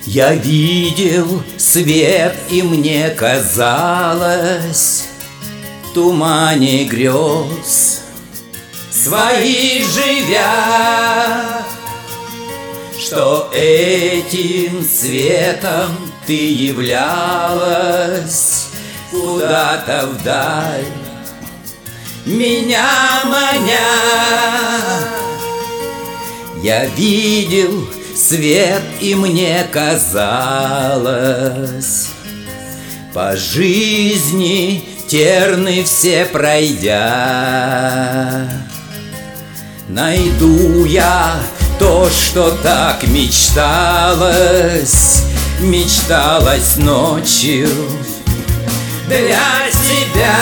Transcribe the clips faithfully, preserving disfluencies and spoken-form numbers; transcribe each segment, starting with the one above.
Я видел свет, и мне казалось в тумане грез своих живя, что этим светом ты являлась куда-то вдаль, меня маня. Я видел свет, и мне казалось, по жизни терны все пройдя, найду я то, что так мечталось, мечталось ночью для тебя.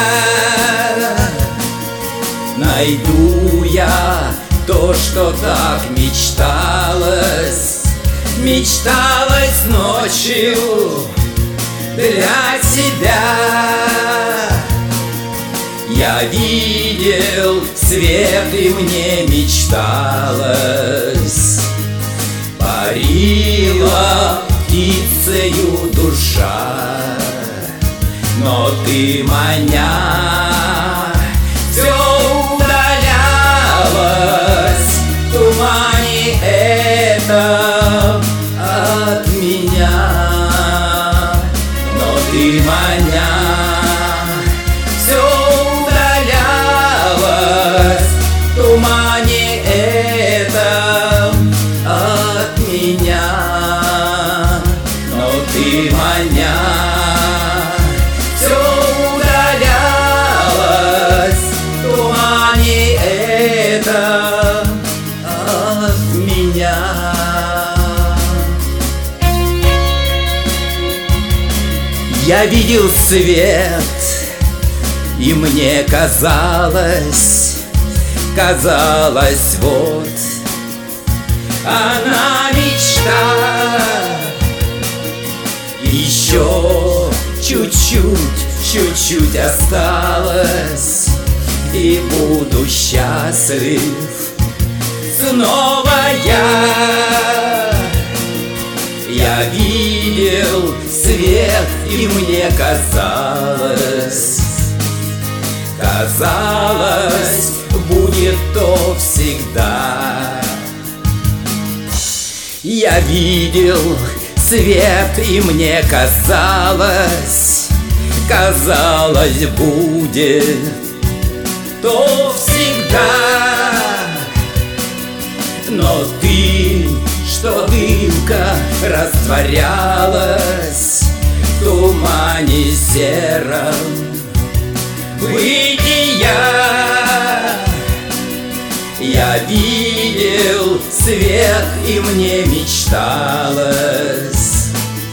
Найду я то, что так мечталось, мечталось ночью для тебя. Я видел свет, и мне мечталось, парила птицею душа, но ты, маня, все удалялась в тумане этом от меня. Но ты, маня, все удалялась в тумане этом от меня. Но ты, маня, все удалялась в тумане этом от меня. Я видел свет, и мне казалось, казалось, вот она мечта. Еще чуть-чуть, чуть-чуть осталось, и буду счастлив снова я. Я видел свет, и мне казалось, казалось, будет то всегда. Я видел свет, и мне казалось, казалось, будет то всегда. Но ты, что дымка растворялась в тумане сером бытия, я видел свет, и мне мечталось,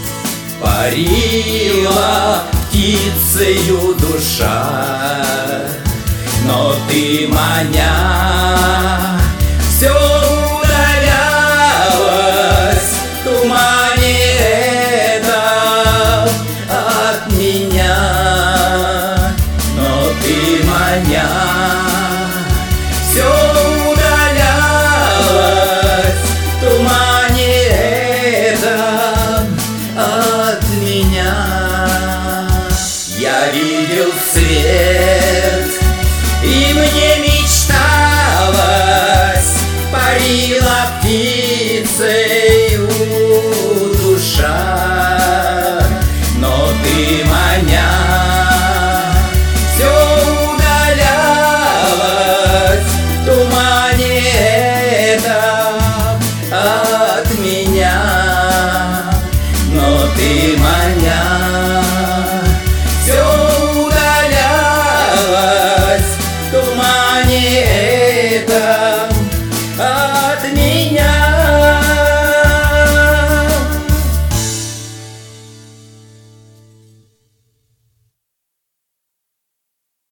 парила птицею душа. Но ты, маня, все удалялась в тумане этом от меня. Но ты, маня,